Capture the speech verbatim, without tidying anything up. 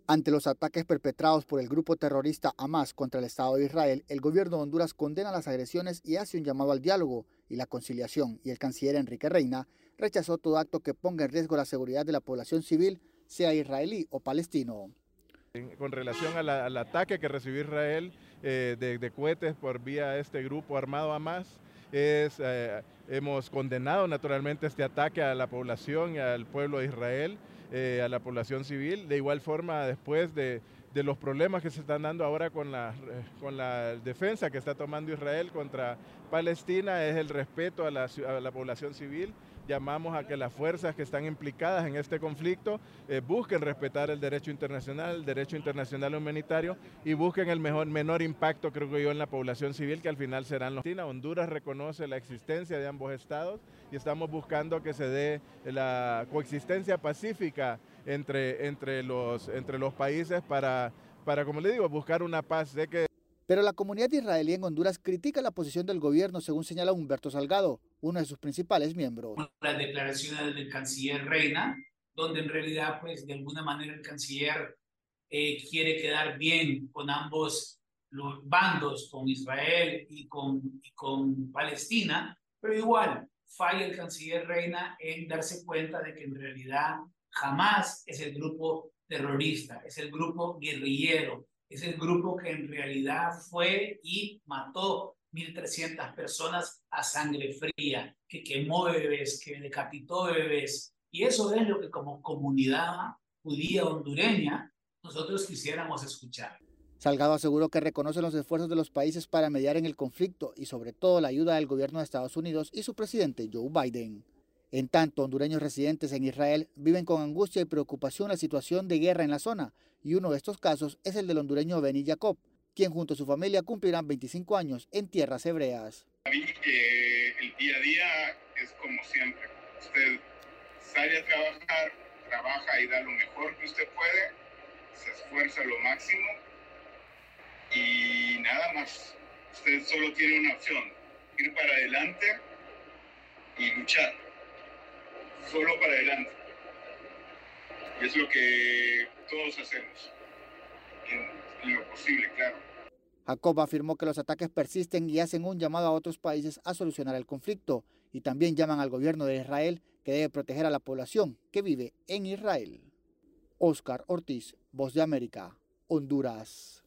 Ante los ataques perpetrados por el grupo terrorista Hamas contra el Estado de Israel, el gobierno de Honduras condena las agresiones y hace un llamado al diálogo y la conciliación, y el canciller Enrique Reina rechazó todo acto que ponga en riesgo la seguridad de la población civil, sea israelí o palestino. Con relación a la, al ataque que recibió Israel eh, de, de cohetes por vía de este grupo armado Hamas, es, eh, hemos condenado naturalmente este ataque a la población y al pueblo de Israel, eh, a la población civil. De igual forma, después de, de los problemas que se están dando ahora con la, eh, con la defensa que está tomando Israel contra Palestina, es el respeto a la, a la población civil. Llamamos a que las fuerzas que están implicadas en este conflicto eh, busquen respetar el derecho internacional, el derecho internacional humanitario y busquen el mejor, menor impacto, creo que yo, en la población civil, que al final serán los... Honduras reconoce la existencia de ambos estados y estamos buscando que se dé la coexistencia pacífica entre, entre, los, entre los países para, para, como le digo, buscar una paz. Sé que Pero la comunidad israelí en Honduras critica la posición del gobierno, según señala Humberto Salgado, uno de sus principales miembros. Las declaraciones del canciller Reina, donde en realidad, pues, de alguna manera el canciller eh, quiere quedar bien con ambos los bandos, con Israel y con, y con Palestina, pero igual falla el canciller Reina en darse cuenta de que en realidad Hamas es el grupo terrorista, es el grupo guerrillero, es el grupo que en realidad fue y mató mil trescientas personas a sangre fría, que quemó bebés, que decapitó bebés. Y eso es lo que como comunidad judía hondureña nosotros quisiéramos escuchar. Salgado aseguró que reconoce los esfuerzos de los países para mediar en el conflicto y sobre todo la ayuda del gobierno de Estados Unidos y su presidente Joe Biden. En tanto, hondureños residentes en Israel viven con angustia y preocupación la situación de guerra en la zona, y uno de estos casos es el del hondureño Benny Jacob, quien junto a su familia cumplirán veinticinco años en tierras hebreas. A mí eh, el día a día es como siempre. Usted sale a trabajar, trabaja y da lo mejor que usted puede, se esfuerza lo máximo y nada más. Usted solo tiene una opción, ir para adelante y luchar. Solo para adelante. Y es lo que todos hacemos, en, en lo posible, claro. Jacob afirmó que los ataques persisten y hacen un llamado a otros países a solucionar el conflicto, y también llaman al gobierno de Israel que debe proteger a la población que vive en Israel. Óscar Ortiz, Voz de América, Honduras.